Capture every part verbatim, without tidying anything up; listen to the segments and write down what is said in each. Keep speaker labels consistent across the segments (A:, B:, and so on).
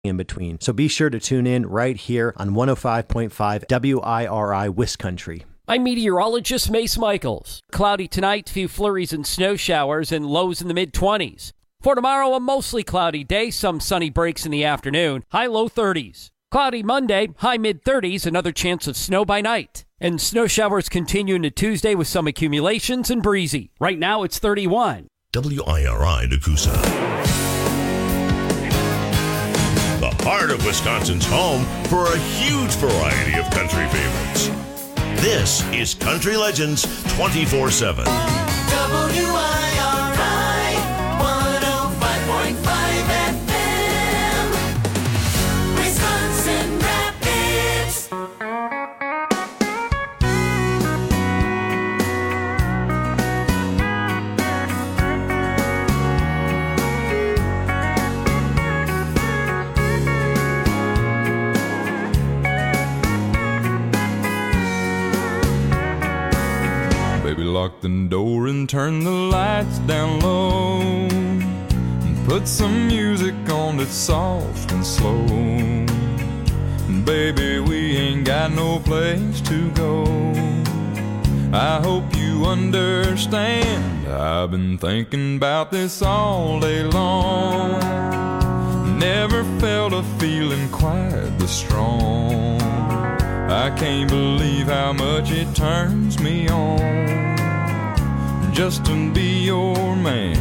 A: in between. So be sure to tune in right here on one oh five point five W I R I Wiscountry.
B: I'm meteorologist Mace Michaels. Cloudy tonight, few flurries and snow showers, and lows in the mid-twenties. For tomorrow, a mostly cloudy day, some sunny breaks in the afternoon, high low thirties. Cloudy Monday, high mid-thirties, another chance of snow by night. And snow showers continue into Tuesday with some accumulations and breezy. Right now, it's thirty-one.
C: W I R I Nakusa. The heart of Wisconsin's home for a huge variety of country favorites. This is Country Legends twenty-four seven.
D: W I R I one oh five point five F M, Wisconsin Rapids.
E: Baby, lock the door and turn the lights down low, and put some music on that's soft and slow. And baby, we ain't got no place to go. I hope you understand, I've been thinking about this all day long. Never felt a feeling quite this strong. I can't believe how much it turns me on just to be your man.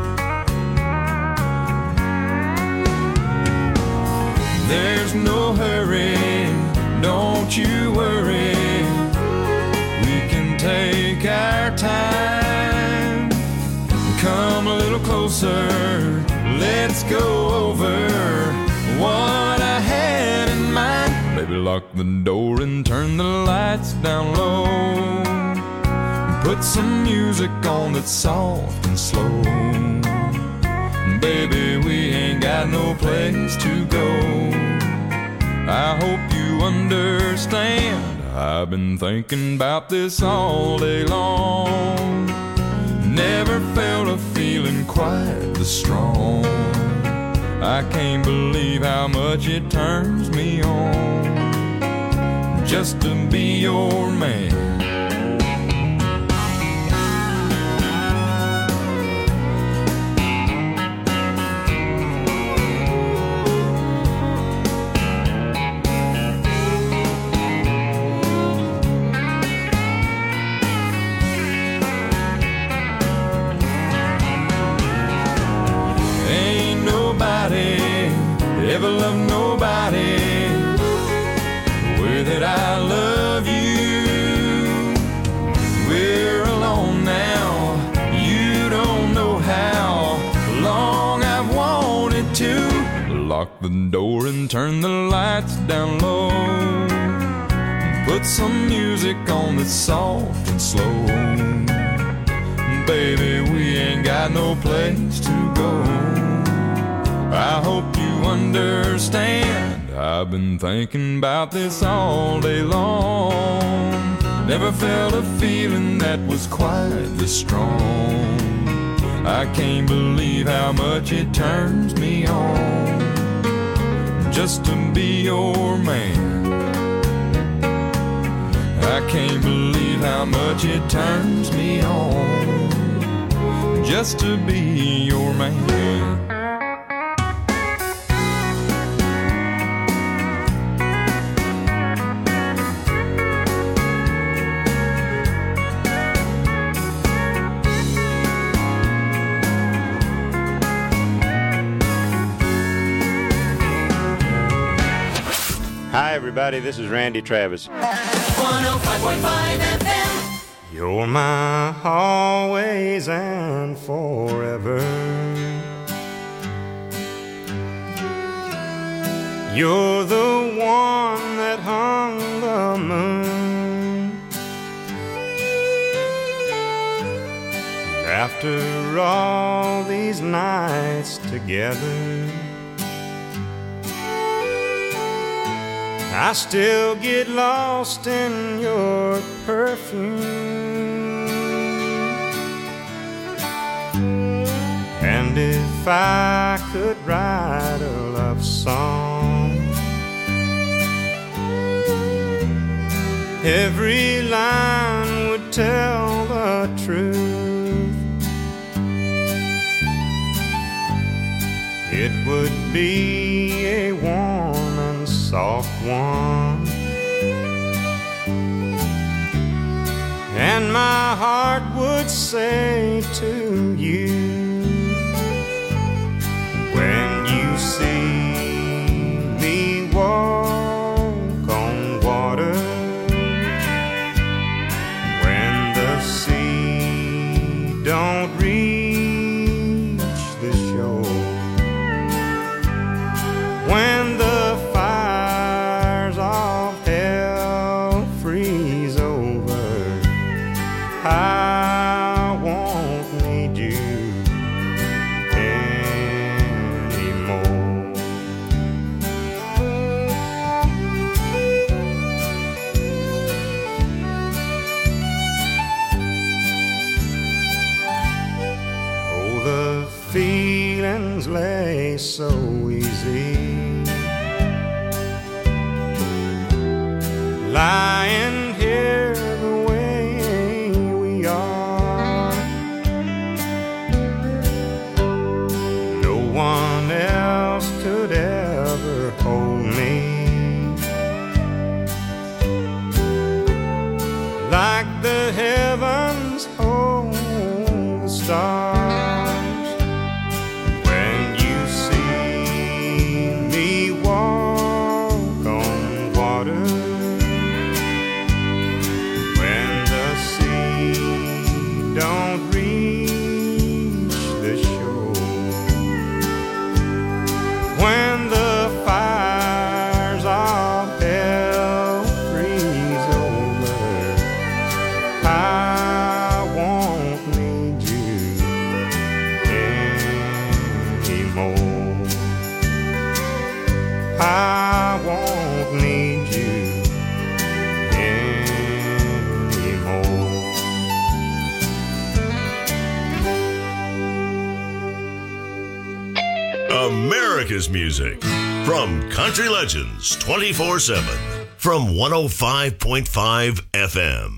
E: There's no hurry, don't you worry. We can take our time. Come a little closer, let's go over what I had in mind. Baby, lock the door and turn the lights down low, and put some music on that's soft and slow. Baby, we ain't got no place to go. I hope you understand, I've been thinking about this all day long. Never felt a feeling quite this strong. I can't believe how much it turns me on just to be your man. Ever love nobody the way that I love you. We're alone now, you don't know how long I've wanted to. Lock the door and turn the lights down low, and put some music on that's soft and slow. Baby, we ain't got no place to go. I hope you understand, I've been thinking about this all day long. Never felt a feeling that was quite this strong. I can't believe how much it turns me on just to be your man. I can't believe how much it turns me on just to be your man.
F: Hi, everybody. This is Randy Travis.
D: one oh five point five F M.
F: You're my always and forever. You're the one that hung the moon. After all these nights together, I still get lost in your perfume. And if I could write a love song, every line would tell the truth. It would be a warm and soft one, and my heart would say to you, when you see me walk on water, when the sea don't reach the shore, when the fires of hell freeze over, I won't need you anymore. Oh, the feelings lay so easy, lying here the way we are. No one else could ever hold me like the heavens hold the stars. When you see me walk on water, don't reach the shore, when the fires of hell freeze over, I won't need you anymore. I won't need you anymore.
C: America's music from Country Legends twenty-four seven from one oh five point five F M.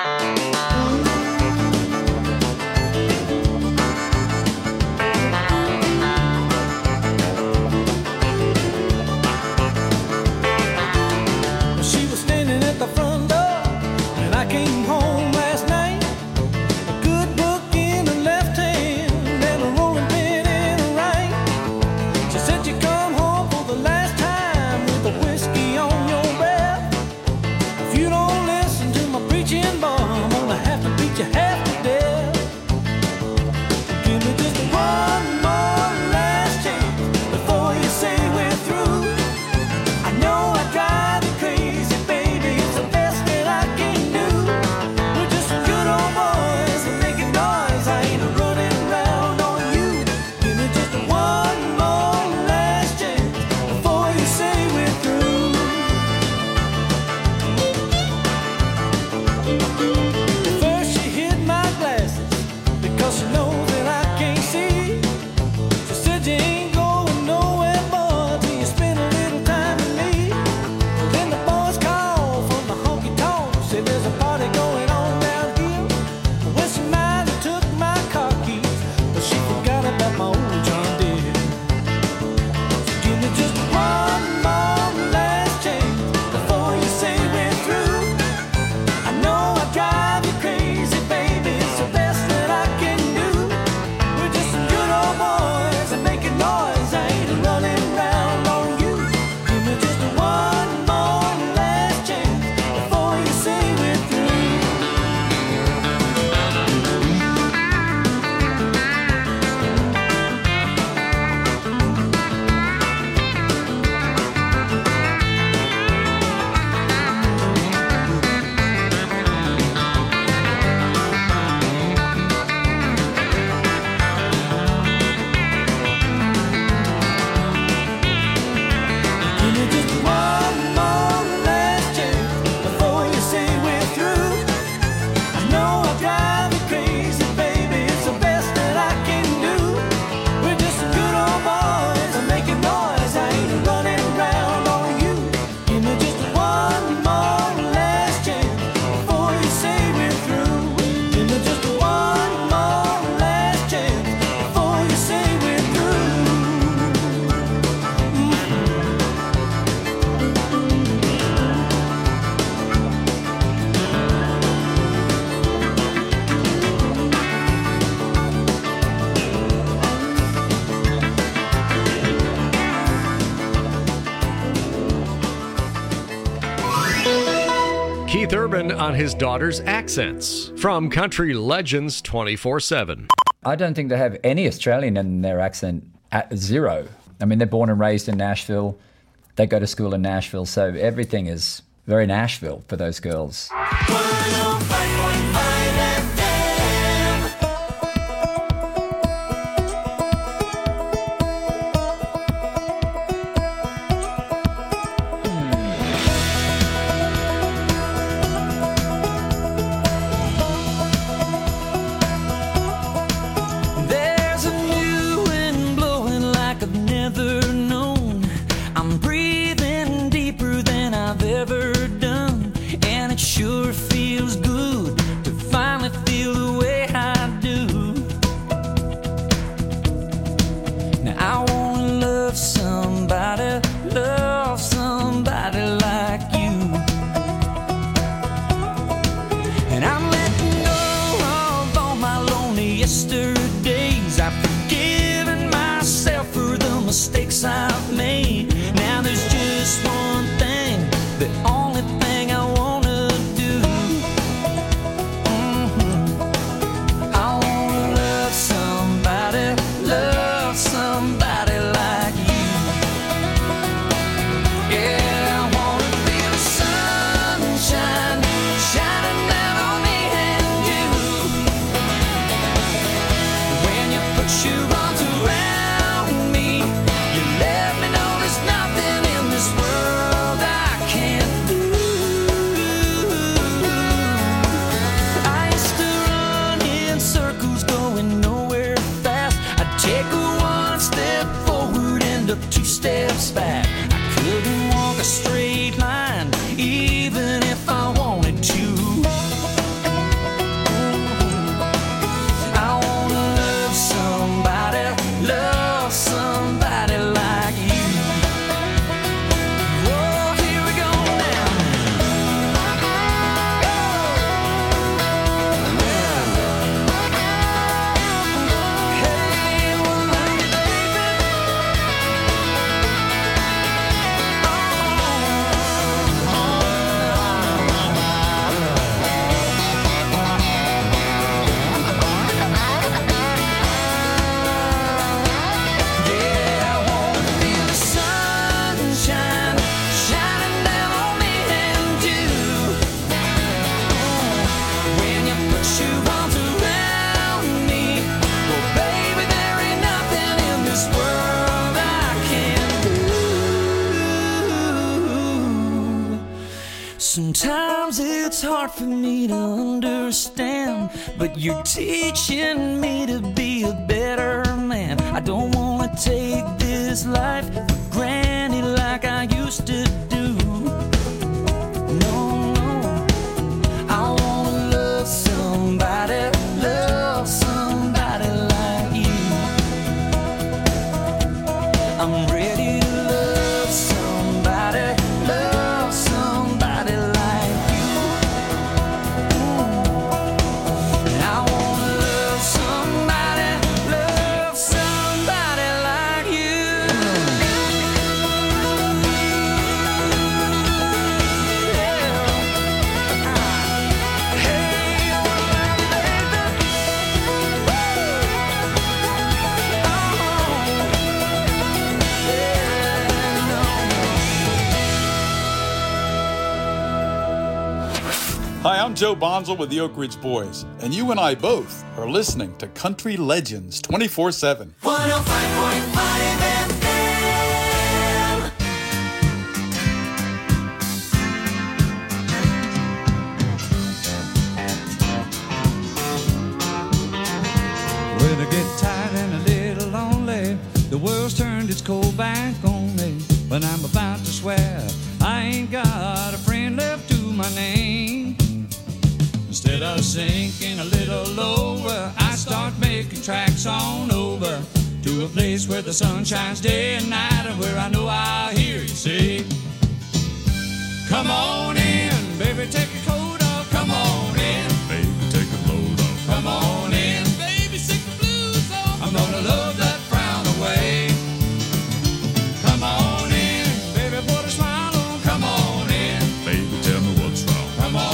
G: She was standing at the front door when I came home last night. A good book in her left hand and a rolling pin in her right. She said you come home for the last time with a whiskey on your breath. If you don't listen to my preaching, boy, I'm gonna have
H: Keith Urban on his daughter's accents from Country Legends twenty-four seven.
I: I don't think they have any Australian in their accent at zero. I mean, they're born and raised in Nashville. They go to school in Nashville, so everything is very Nashville for those girls.
D: one oh five point five F M.
G: There's a new wind blowing like I've never known. I'm breathing deeper than I've ever done, and it sure feels good to finally feel the way I do. Now I wanna love somebody, love somebody like you, and I'm letting go of all my lonely yesterdays. I've forgiven myself for the mistakes I've made. Now there's just one thing, the only thing I wanna do. Mhm. I wanna love somebody, love somebody like you. Yeah, I wanna feel the sunshine shining down on me and you. When you put your arms around me, you let me know there's nothing in this world I can't do. I used to run in circles going nowhere fast. I'd take one step forward, end up two steps back. I couldn't walk a straight line even if I wanted to. I wanna love somebody, love somebody like you. Oh, here we go now. Hey, well, love you, baby. Yeah, I wanna feel the sunshine shining down on me and you. When you put your arms around me, well, baby, there ain't nothing in this world I can't do. Sometimes it's hard for me to understand, but you're teaching me to be a better man. I don't wanna take this life for granted like I used to do. No, no. I wanna love somebody, love somebody like you. I'm ready to love somebody, love somebody like you. And I wanna love somebody, love somebody like you.
J: Hi, I'm Joe Bonzel with the Oak Ridge Boys, and you and I both are listening to Country Legends twenty-four seven.
D: one oh five point five F M.
G: When I get tired and a little lonely, the world's turned its cold back on me. When I'm about to swear I ain't got a friend left to my name. Instead of sinking a little lower, I start making tracks on over to a place where the sun shines day and night, and where I know I'll hear you say, come on in, baby, take your coat off. Come on in, baby, take a load off. Come on in, baby, shake the blues off. I'm gonna love that frown away. Come on in, baby, put a smile on. Come on in, baby, tell me what's wrong. Come on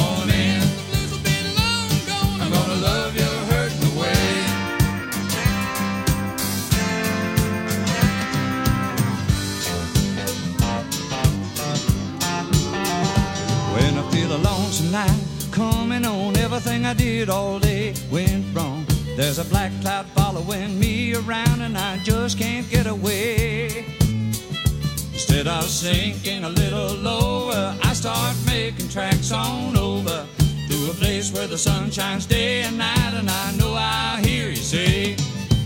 G: tonight, coming on. Everything I did all day went wrong. There's a black cloud following me around and I just can't get away. Instead of sinking a little lower, I start making tracks on over to a place where the sun shines day and night, and I know I'll hear you say,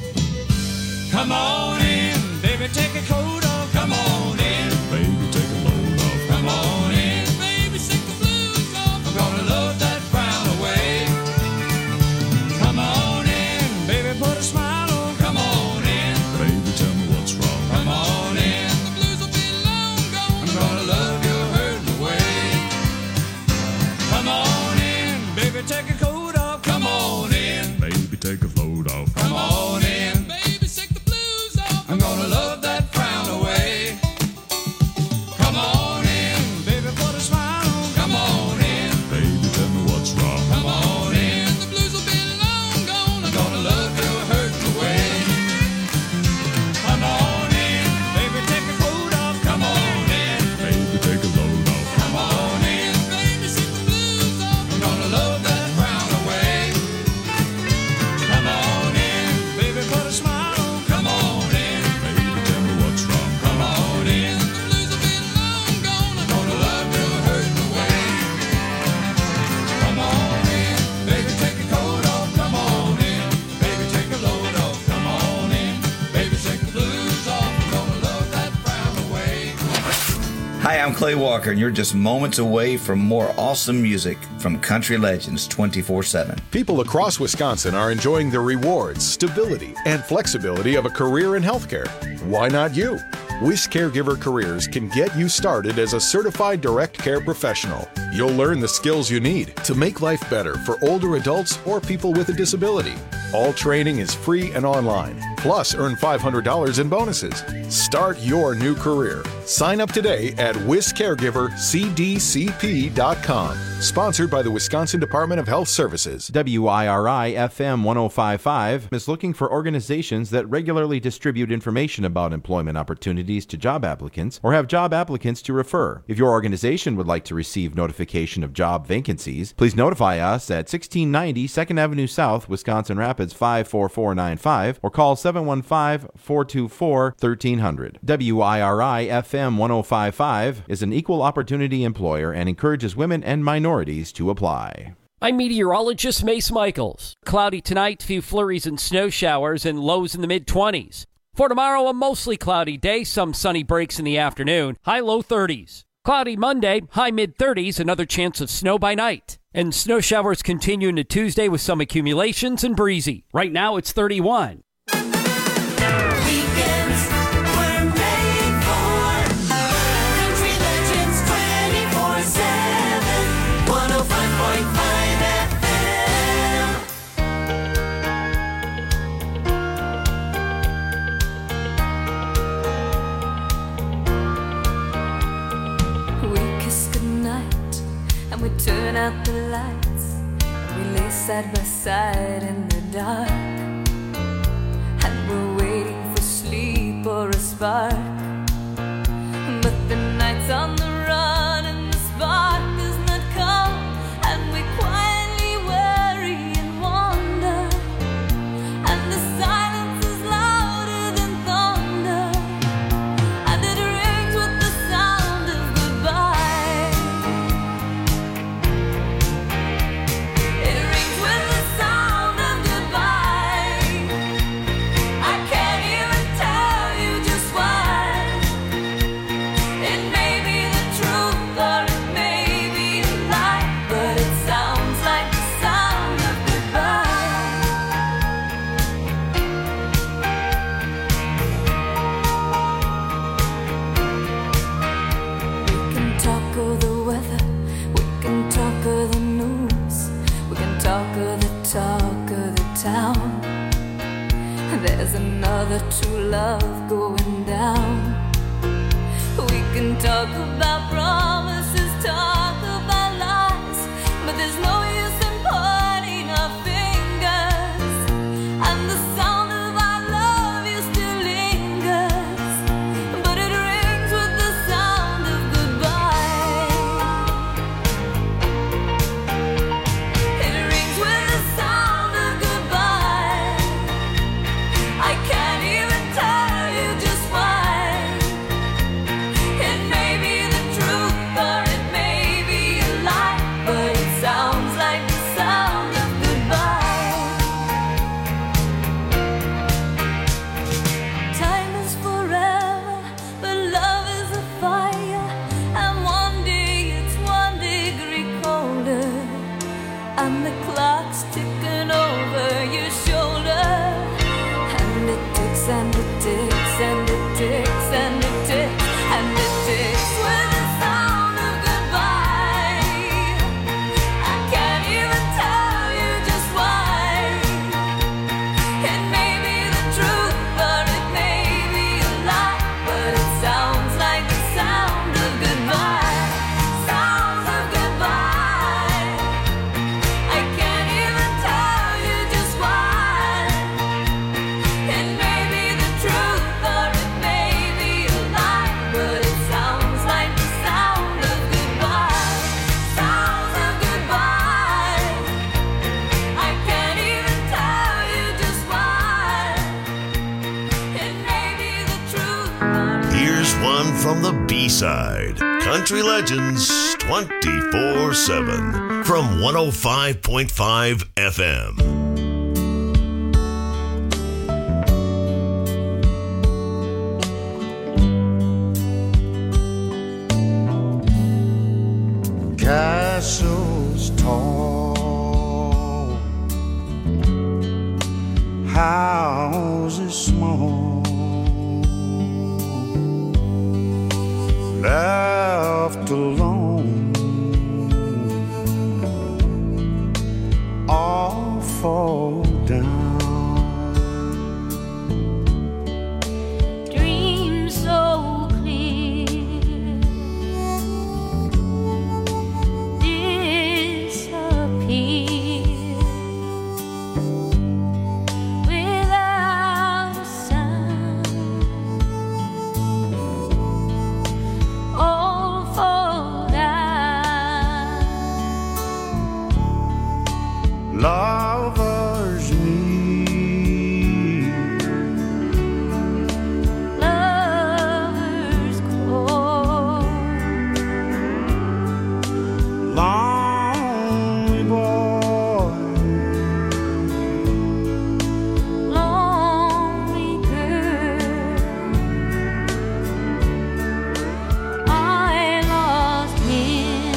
G: come on in, baby, take a coat off. Come on in, baby, take a load off. Come on in, baby, shake the blues off. I'm gonna load that frown away. Come on in, baby, put a smile on. Come on in, baby, tell me what's wrong. Come on in, the blues will be long gone. I'm gonna love your hurting away. Come on in, baby, take a coat off. Come on in, baby, take a load off. Come on in, baby, shake the blues off. I'm gonna love that frown away. Come on in, baby, put a smile on. Come on in, baby, tell me what's wrong. Come on in, the blues will be long gone. I'm gonna love your hurting away. Come on in, baby, take a coat off. Come on in, baby, take a load off. Come on in, baby, shake the blues off. I'm gonna love that frown away. Come on in, baby, put a smile on. Come on in, baby, tell me what's wrong. Come on in, the blues will be long gone. I'm gonna love your hurting away. Come on in, baby, take a coat off. Come on in, baby, take a load off. Come on in, baby, shake the blues off. I'm gonna love that frown away.
K: Hi, I'm Clay Walker, and you're just moments away from more awesome music from Country Legends twenty-four seven.
L: People across Wisconsin are enjoying the rewards, stability, and flexibility of a career in healthcare. Why not you? Wish Caregiver Careers can get you started as a certified direct care professional. You'll learn the skills you need to make life better for older adults or people with a disability. All training is free and online. Plus, earn five hundred dollars in bonuses. Start your new career. Sign up today at wis caregiver c d c p dot com. Sponsored by the Wisconsin Department of Health Services.
A: W I R I F M one oh five point five is looking for organizations that regularly distribute information about employment opportunities to job applicants or have job applicants to refer. If your organization would like to receive notification of job vacancies, please notify us at sixteen ninety second Avenue South, Wisconsin Rapids five four four nine five or call seven one five, four two four, one three zero zero. W I R I F M one oh five point five is an equal opportunity employer and encourages women and minorities to apply.
B: I'm meteorologist Mace Michaels. Cloudy tonight, few flurries and snow showers and lows in the mid twenties. For tomorrow, a mostly cloudy day, some sunny breaks in the afternoon, high low thirties. Cloudy Monday, high mid thirties, another chance of snow by night. And snow showers continue into Tuesday with some accumulations and breezy. Right now it's thirty-one.
D: Weekends were made for Country Legends twenty-four seven, one oh five point five F
M: We kiss goodnight and we turn out the lights. We lay side by side in the dark, and we're waiting for sleep or a spark. But the night's on the run and the spark does not come, and we quietly worry and wander, and the silence is louder than thunder, and it rings with the sound of goodbye. It rings with the sound of goodbye. I can't even tell you just why. It may be the truth or it may be a lie, but it sounds like the sound of goodbye. We can talk of the weather, we can talk of the news, we can talk of the talk of the town. There's another true love going down. We can talk about promises, talk about lies, but there's no use in pointing our fingers, and the sound of our love you still lingers, but it rings with the sound of goodbye.
C: B-Side. Country Legends twenty-four seven from one oh five point five F M.
F: Castles tall, houses small, left alone, all fall down.
M: Dreams so clear disappear without a sound. All fall down.
F: Lovers meet,
M: Lovers call.
F: lonely boy,
M: Lonely girl, I lost him,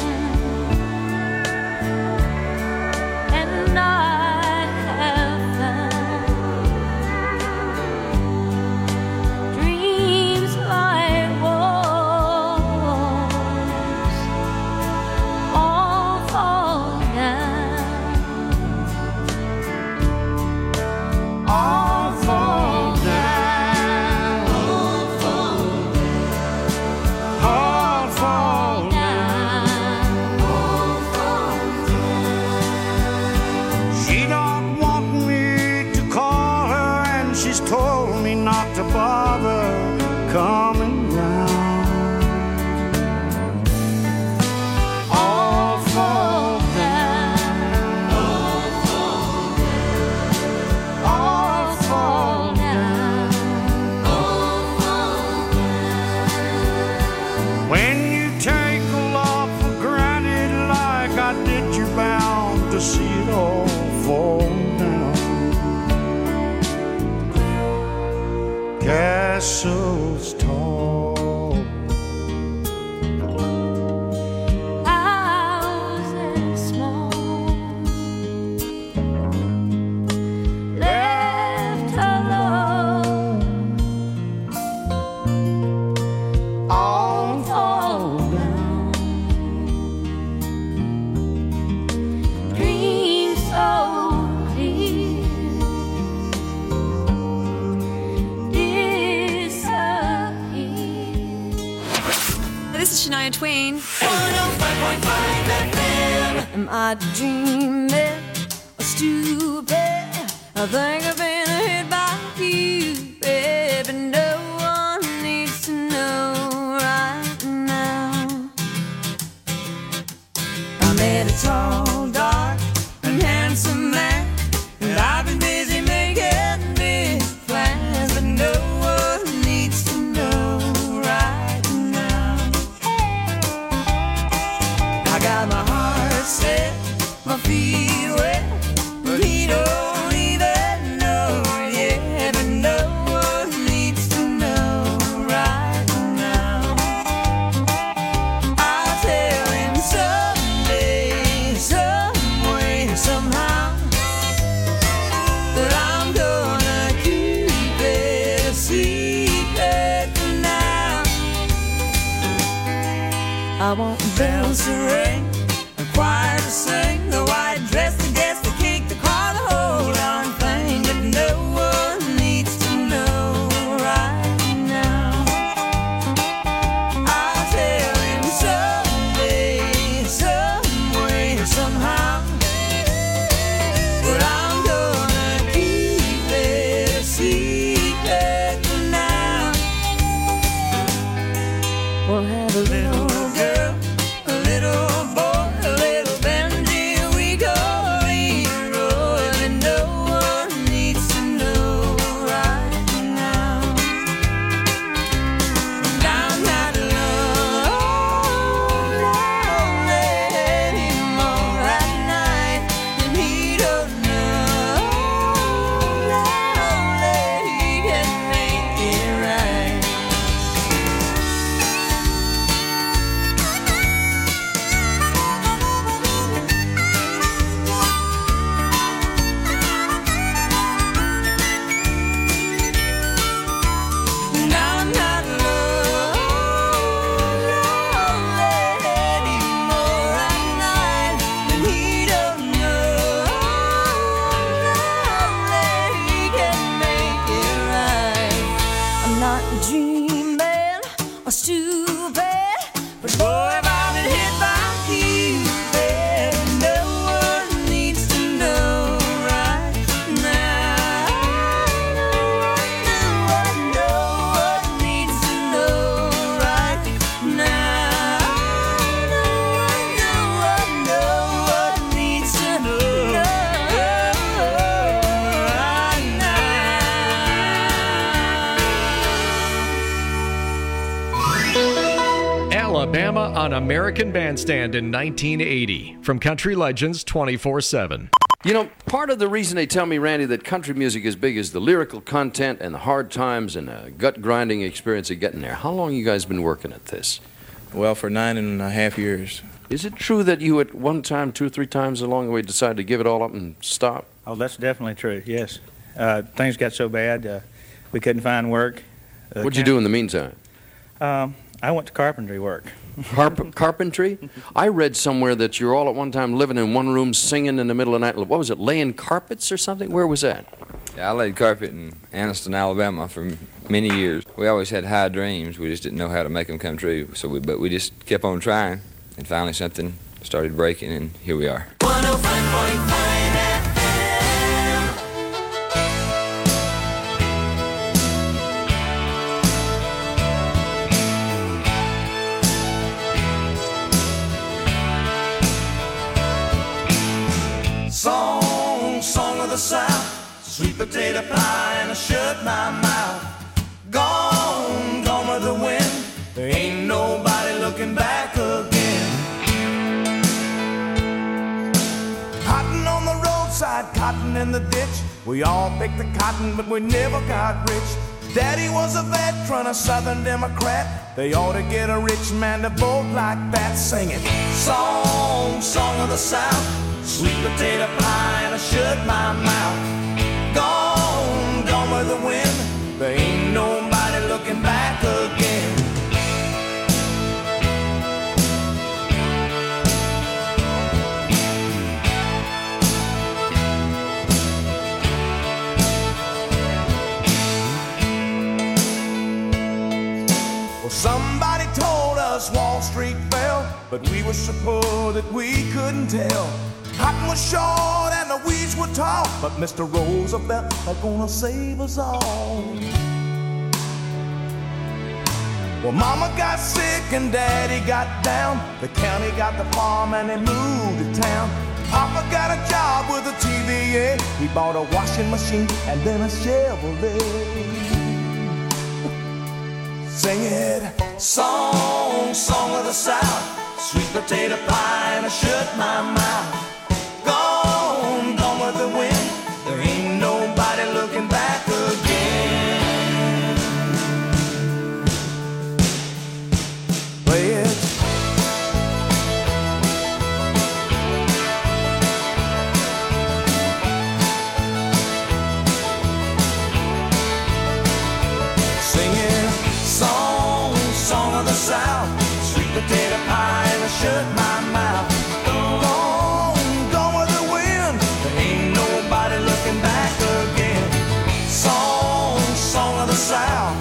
M: and I have found dreams like walls, all fall down,
F: all fall down, all fall She don't want me to call her, and she's told me not to bother coming round. All fall down, all fall down. When you take a love for granted like I did, you're bound to see it all fall down. Castles tall,
M: houses small, left alone,
F: all
M: fall down. Dreams so clear disappear.
N: This is Shania Twain.
D: one oh five point five F M.
M: Am I dreaming or stupid? I think I've been hit by you, baby. No one needs to know right now. I met a tall, dark, and handsome man, and I've been busy making big plans, but no one needs to know right now. I got my heart set, my feet wet, but he don't even know yet. But no one needs to know right now. I'll tell him someday, some way, somehow, that I'm gonna keep it a secret for now. I want bells to ring, a choir to sing, the white dress to guess, the cake, the car, the whole darn thing. But no one needs to know right now. I'll tell him someday, some way, somehow, that I'm gonna keep it a secret for now. We'll have a little girl, a little boy, a little Benji, we
H: Alabama on American Bandstand in nineteen eighty. From Country Legends twenty-four seven.
N: You know, part of the reason they tell me, Randy, that country music is big is the lyrical content and the hard times and the gut-grinding experience of getting there. How long you guys been working at this?
O: Well, for nine and a half years.
N: Is it true that you at one time, two or three times along the way, decided to give it all up and stop?
O: Oh, that's definitely true, yes. Uh, things got so bad, uh, we couldn't find work. Uh,
N: What'd you do in the meantime?
O: Um, I went to carpentry work.
N: Carp- carpentry? I read somewhere that you're all at one time living in one room singing in the middle of the night. What was it, laying carpets or something? Where was that?
P: Yeah, I laid carpet in Anniston, Alabama for many years. We always had high dreams. We just didn't know how to make them come true. So, we, But we just kept on trying, and finally something started breaking, and here we are.
D: one oh five point five F M.
F: Song, song of the South, sweet potato pie and I shut my mouth. Gone, gone with the wind, there ain't nobody looking back again. Cotton on the roadside, cotton in the ditch. We all picked the cotton, but we never got rich. Daddy was a veteran, a Southern Democrat. They ought to get a rich man to vote like that, singing song, song of the South. Sweet potato pie and I shut my mouth. Gone, gone with the wind. There ain't nobody looking back again. Well, somebody told us Wall Street fell, but we were so poor that we couldn't tell. Cotton was short and the weeds were tall, but Mister Roosevelt is gonna save us all. Well, Mama got sick and Daddy got down. The county got the farm and they moved to town. Papa got a job with a T V A. He bought a washing machine and then a Chevrolet. Sing it, song, song of the South. Sweet potato pie and I shut my mouth. Gone, gone with the wind. There ain't nobody looking back again. Play it. Singing song, song of the South. Sweet potato pie and I shut my mouth. South.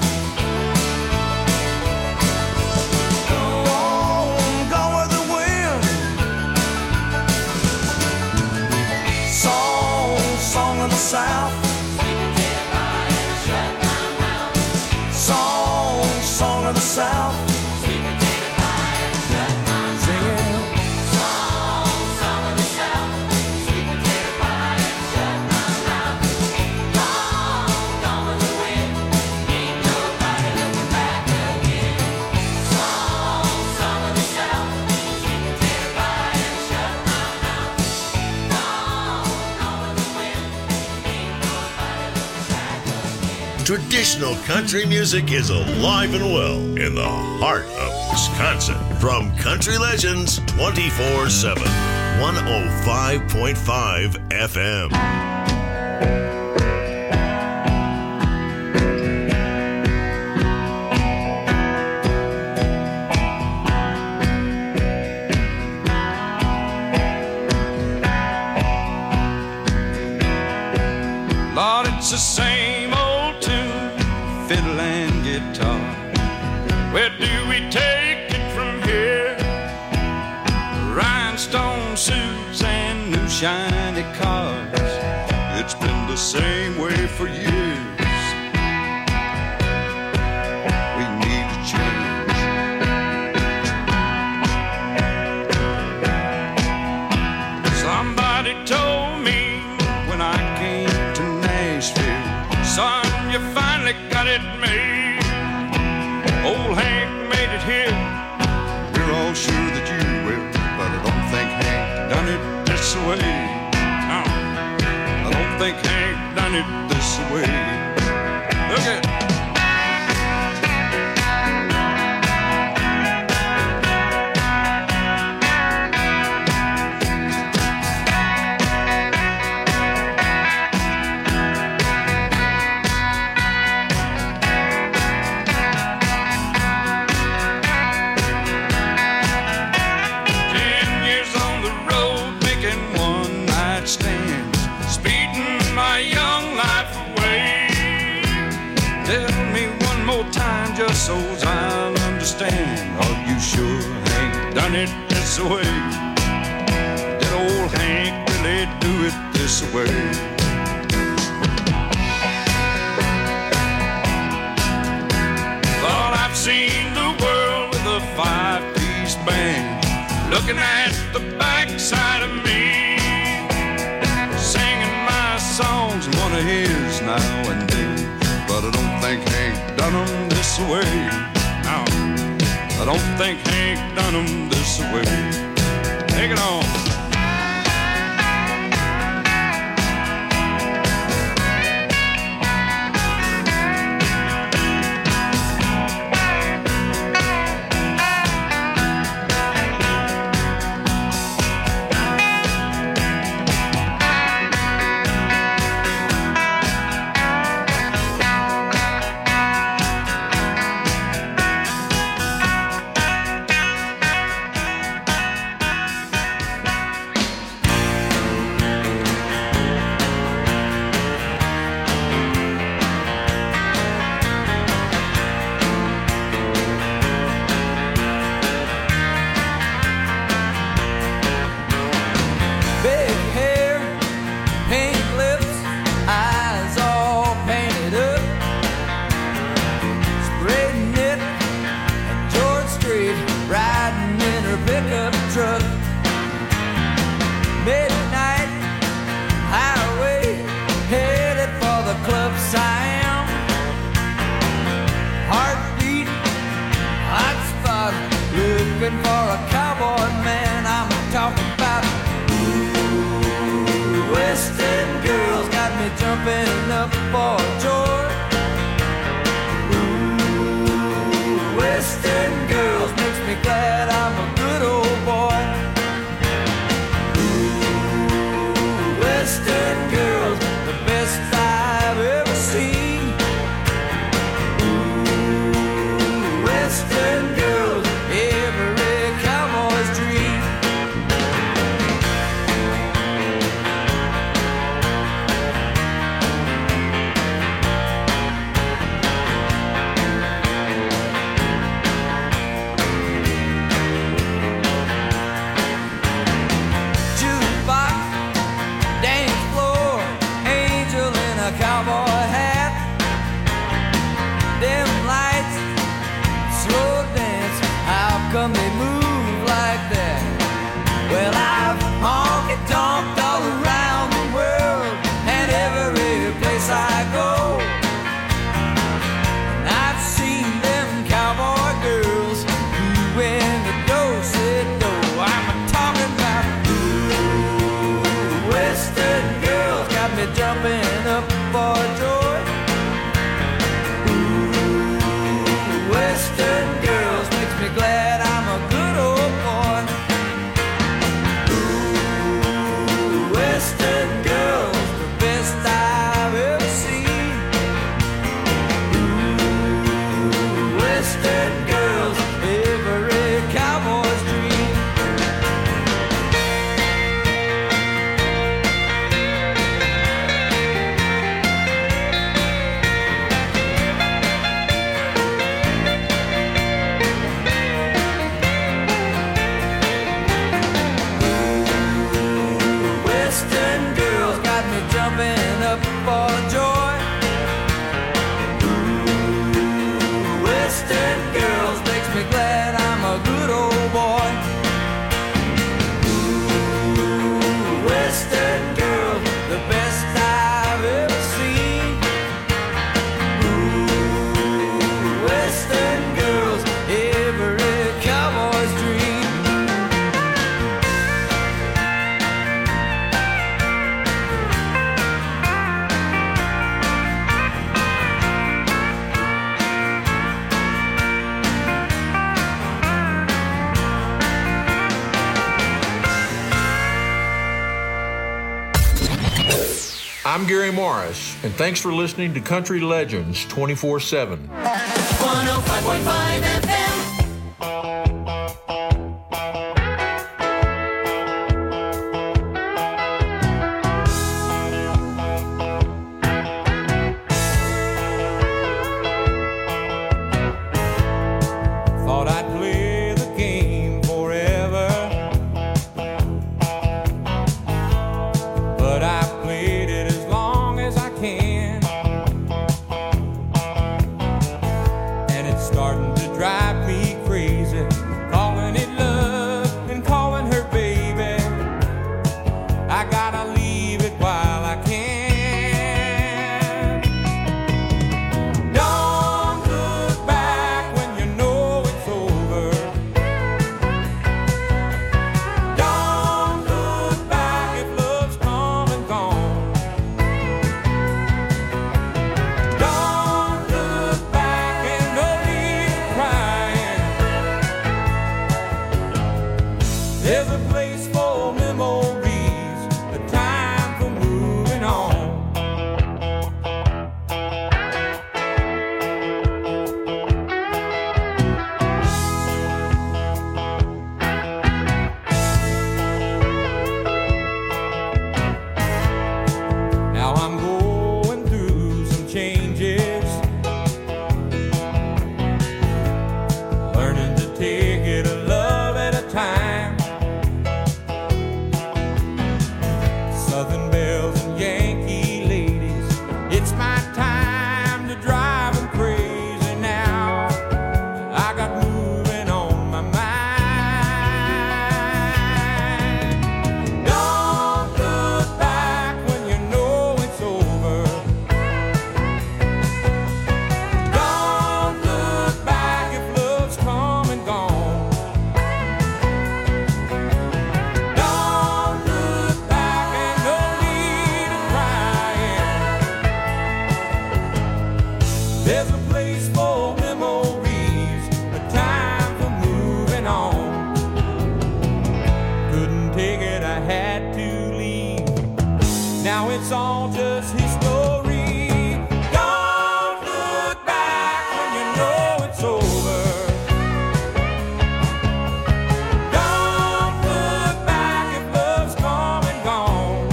F: Gone, gone with the wind. Song, song of the South. Song, song of the South.
C: Traditional country music is alive and well in the heart of Wisconsin. From Country Legends twenty-four seven, one oh five point five F M.
F: Lord, it's the same old tune, fiddle and guitar. Where do we take it from here? Rhinestone suits and new shiny cars. It's been the same way for years. We need to change. Somebody told me when I came to Nashville, son, you finally got it made. Old Hank made it here. We're
Q: so sure that you will, but I don't think Hank done it this way. No, I don't think Hank done it this way. Look at it. So I'll understand. Are you sure Hank done it this way? Did old Hank really do it this way? Thought I've seen the world with a five-piece band, looking at the backside of me, singing my songs and one of his now and then. But I don't think Hank done them this way. No, I don't think Hank done them this way. Take it on.
R: I'm Gary Morris, and thanks for listening to Country Legends twenty-four seven.
D: one oh five point five F M.
Q: Thought I'd play the game forever, but I played it as long as I can, and it's starting to drive me crazy, calling it love and calling her baby. I gotta leave it while I can. Don't look back when you know it's over. Don't look back if love's come and gone. Don't look back and no need crying. There's a place for memories, a time for moving on. Now I'm going through some changes, learning to take it a love at a time. Southern belles and Yankee ladies, it's my time to drive them crazy now. I got moving on my mind. Don't look back when you know it's over. Don't look back if love's come and gone. Don't look back and no need of crying. There's a place for memories, a time for moving on. Couldn't take it, I had to leave. Now it's all just history. Don't look back when you know it's over. Don't look back if love's come and gone.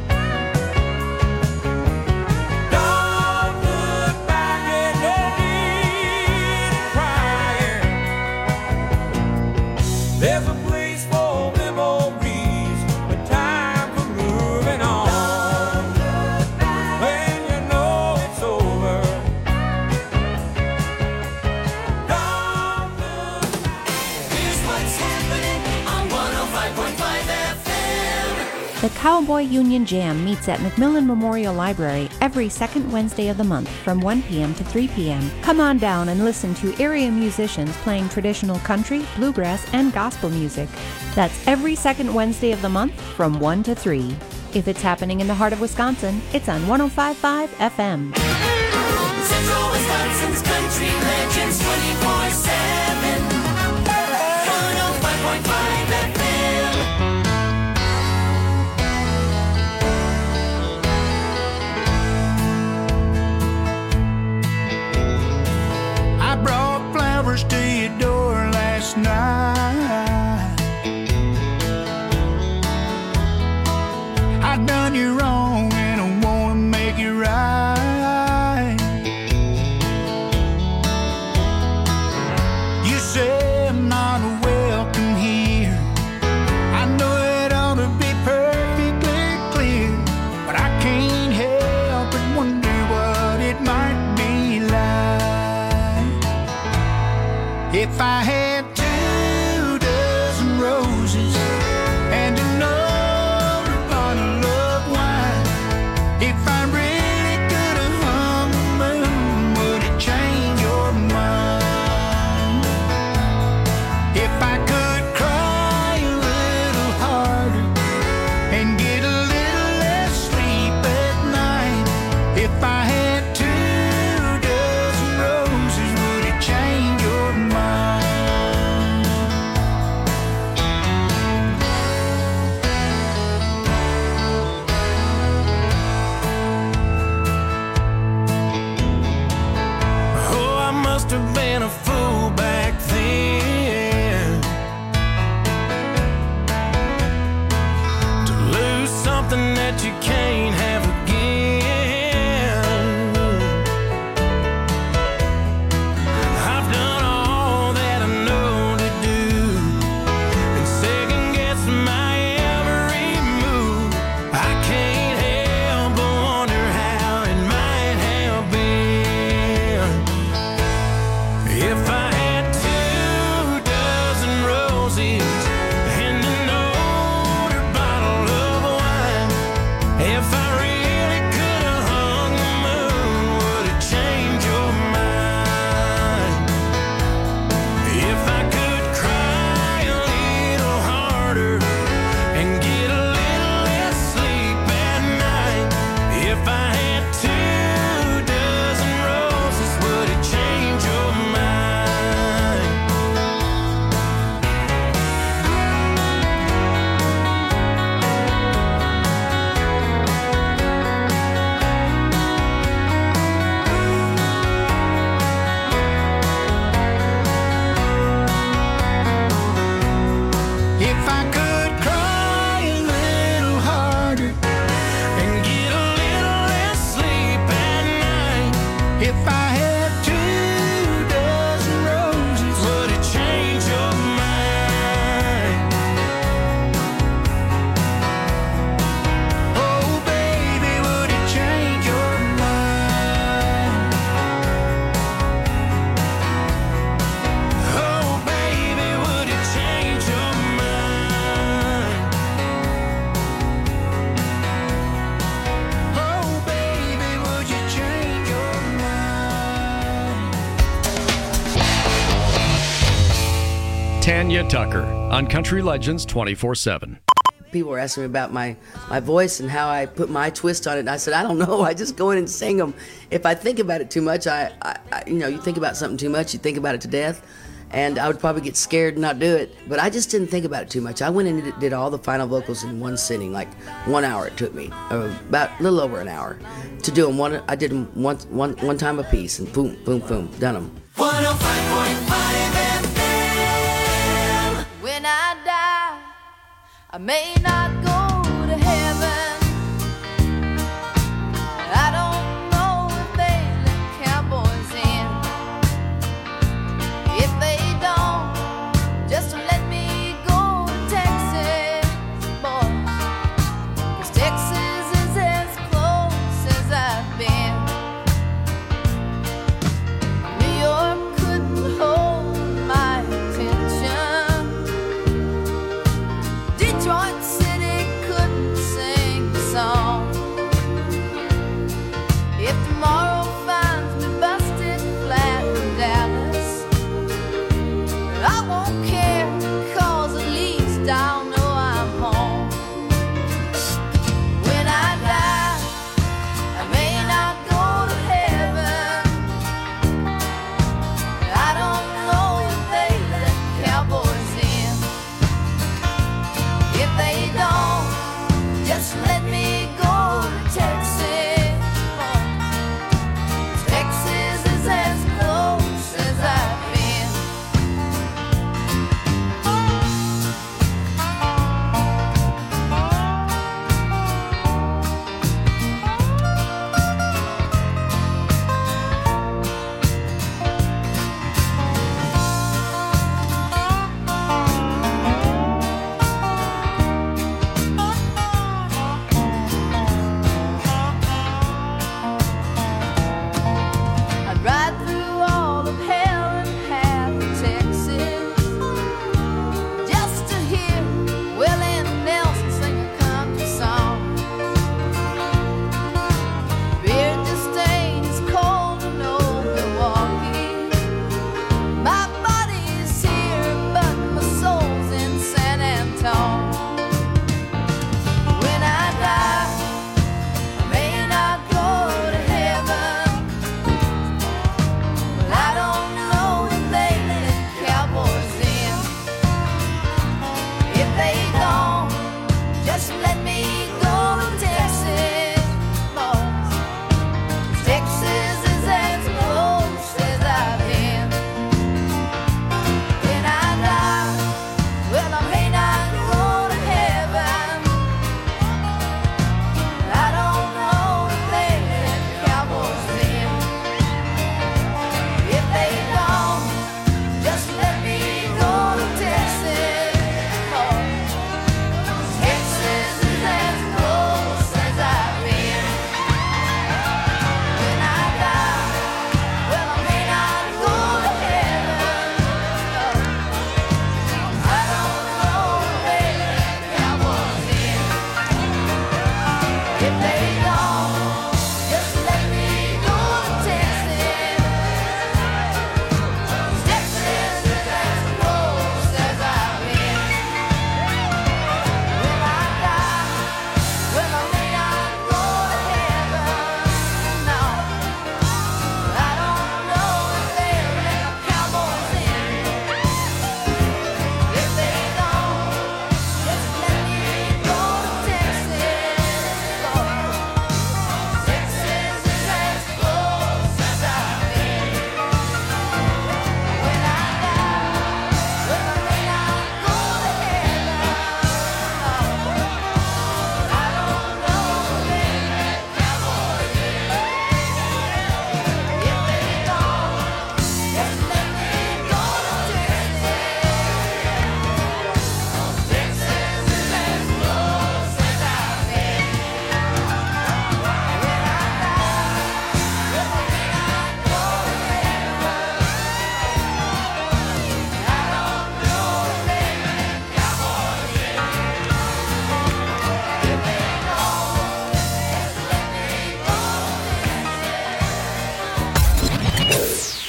Q: Don't look back and no need of crying. There's a place for memories, a time for moving on. When you know it's over.
D: Here's what's happening on one oh five point five F M.
S: The Cowboy Union Jam meets at McMillan Memorial Library every second Wednesday of the month from one p.m. to three p.m. Come on down and listen to area musicians playing traditional country, bluegrass, and gospel music. That's every second Wednesday of the month from one to three. If it's happening in the heart of Wisconsin, it's on one oh five point five F M.
D: Central Wisconsin's Country Legends twenty-four seven. one oh five point five F M.
T: I brought flowers to your door last night. I done you wrong and I wanna make it right. You say I'm not welcome here. I know it ought to be perfectly clear, but I can't help but wonder what it might be like if I had two dozen roses and another bottle of wine. If I really could have hung the moon, would it change your mind? If I could cry a little harder and get a little less sleep at night. If I had two dozen roses, would it change your mind?
H: Tanya Tucker on Country Legends twenty-four seven.
U: People were asking me about my, my voice and how I put my twist on it. And I said, I don't know. I just go in and sing them. If I think about it too much, I, I, I you know, you think about something too much, you think about it to death. And I would probably get scared and not do it. But I just didn't think about it too much. I went in and did all the final vocals in one sitting, like one hour it took me, uh, about a little over an hour to do them. One, I did them one, one, one time a piece, and boom, boom, boom, done them.
D: one oh five point five F M.
M: When I die, I may not go to heaven. I don't know if they let cowboys in. If they don't, just let me go to Texas, boys. 'Cause Texas is as close as I've been. New York couldn't hold my attention. Detroit City couldn't sing the song. If tomorrow finds me busted flat in Dallas, I won't care, 'cause at least I'll know I'm home. When I die, I may not go to heaven. I don't know if they let cowboys in. If they don't, just let me go to Texas. Texas is as close as I've been. I'd ride through all of hell and half of Texas just to hear Willie Nelson sing a country song. Beer just ain't as cold in old Milwaukee. My body's here, but my soul's in San Antone. When I die, I may not go to heaven. Well, I don't know if they let cowboys in. If they don't, just let me go to Texas, boys. Texas is as close as I've been. When I die, well, I may not go to heaven. I don't know if they let cowboys in. If they don't, just let me go to Texas, boys.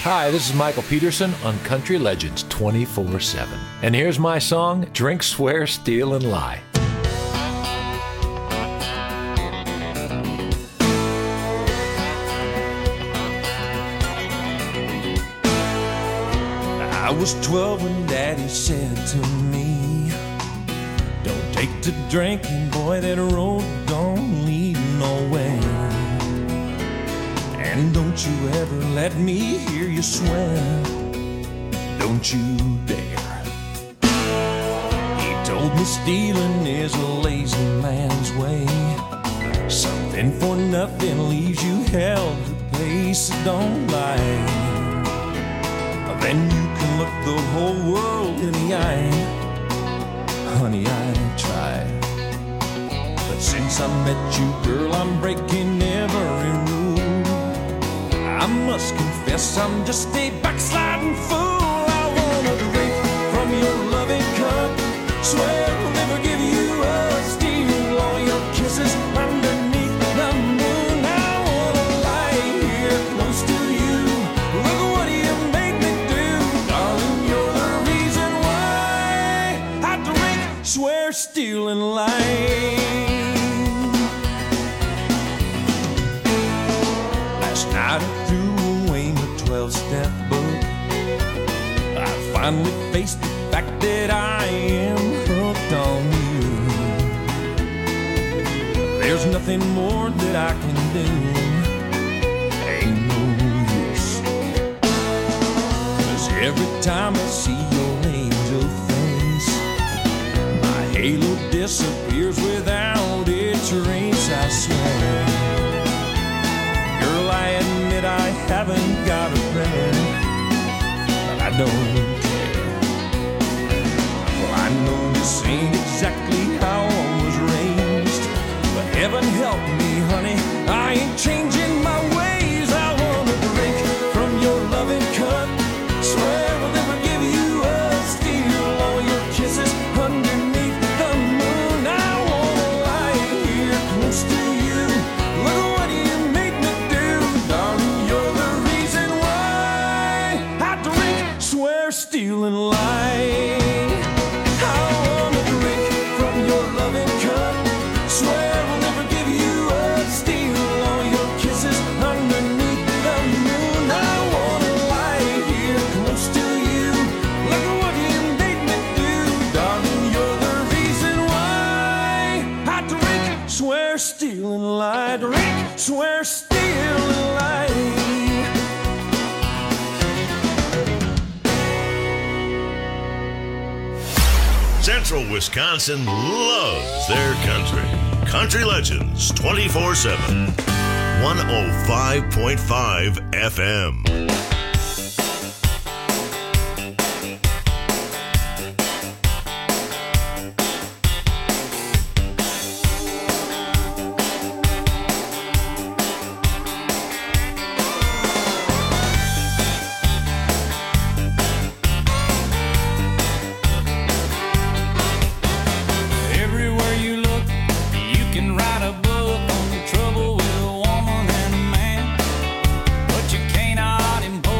R: Hi, this is Michael Peterson on Country Legends twenty-four seven. And here's my song, Drink, Swear, Steal, and Lie.
E: I was twelve when Daddy said to me, don't take to drinking, boy, that road don't lead nowhere. And don't you ever let me hear you swear, don't you dare. He told me stealing is a lazy man's way. Something for nothing leaves you hell to pay, so don't lie. Then you can look the whole world in the eye. Honey, I tried, but since I met you, girl, I'm breaking every rule. I must confess I'm just a backsliding fool. I wanna drink from your loving cup, swear I'll never give you up, steal all your kisses underneath the moon. I wanna lie here close to you. Look what you make me do, darling, you're the reason why I drink, swear, steal, and lie. Last night I threw away my twelve-step book. I finally faced the fact that I am hooked on you. There's nothing more that I can do, ain't no use. 'Cause every time I see your angel face, my halo disappears without a trace, I swear. Girl, I admit I haven't got a friend, but I don't care. Well, I know this ain't exactly how I was raised, but heaven help me, honey, I ain't changing my ways. I wanna drink from your loving cup, swear I'll never give you up, steal all your kisses underneath the moon. I wanna lie here close to you. Look what you made me do, darling, you're the reason why I drink, swear, steal, and lie. I wanna drink from your loving cup, swear I'll never give you up, steal all your kisses underneath the moon. I wanna lie here close to you. Look what you made me do, darling, you're the reason why I drink, swear, steal, and lie. Drink, swear, steal, and lie.
C: Central Wisconsin loves their country. Country Legends twenty-four seven. one oh five point five F M.
E: Everywhere you look, you can write a book on the trouble with a woman and a man, but you cannot impose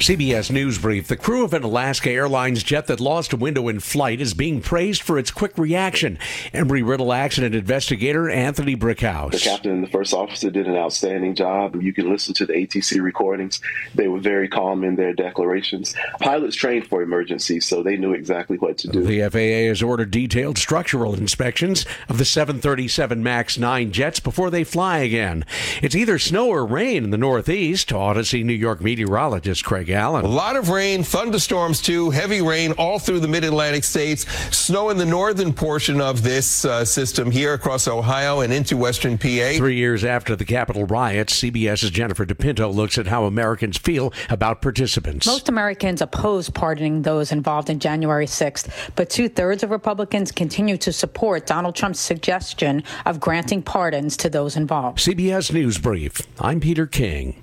I: C B S News Brief. The crew of an Alaska Airlines jet that lost a window in flight is being praised for its quick reaction. Embry-Riddle accident investigator Anthony Brickhouse.
V: The captain and the first officer did an outstanding job. You can listen to the A T C recordings. They were very calm in their declarations. Pilots trained for emergencies, so they knew exactly what to do.
I: The F A A has ordered detailed structural inspections of the seven thirty-seven MAX nine jets before they fly again. It's either snow or rain in the Northeast. Odyssey New York meteorologist Craig Allen.
W: A lot of rain, thunderstorms too, heavy rain all through the mid-Atlantic states. Snow in the northern portion of this uh, system here across Ohio and into western P A.
I: Three years after the Capitol riots, CBS's Jennifer DePinto looks at how Americans feel about participants.
X: Most Americans oppose pardoning those involved in January sixth, but two-thirds of Republicans continue to support Donald Trump's suggestion of granting pardons to those involved.
I: C B S News Brief. I'm Peter King.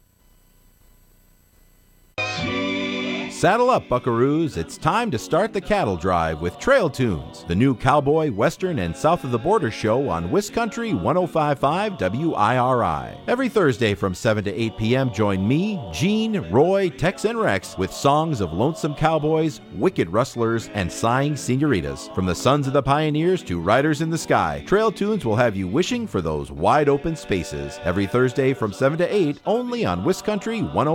A: Saddle up, buckaroos. It's time to start the cattle drive with Trail Tunes, the new cowboy, western, and south of the border show on Wiscountry one oh five point five W I R I. Every Thursday from seven to eight p.m., join me, Gene, Roy, Tex, and Rex with songs of lonesome cowboys, wicked rustlers, and sighing senoritas. From the sons of the pioneers to riders in the sky, Trail Tunes will have you wishing for those wide open spaces. Every Thursday from seven to eight, only on Wiscountry one oh five point five.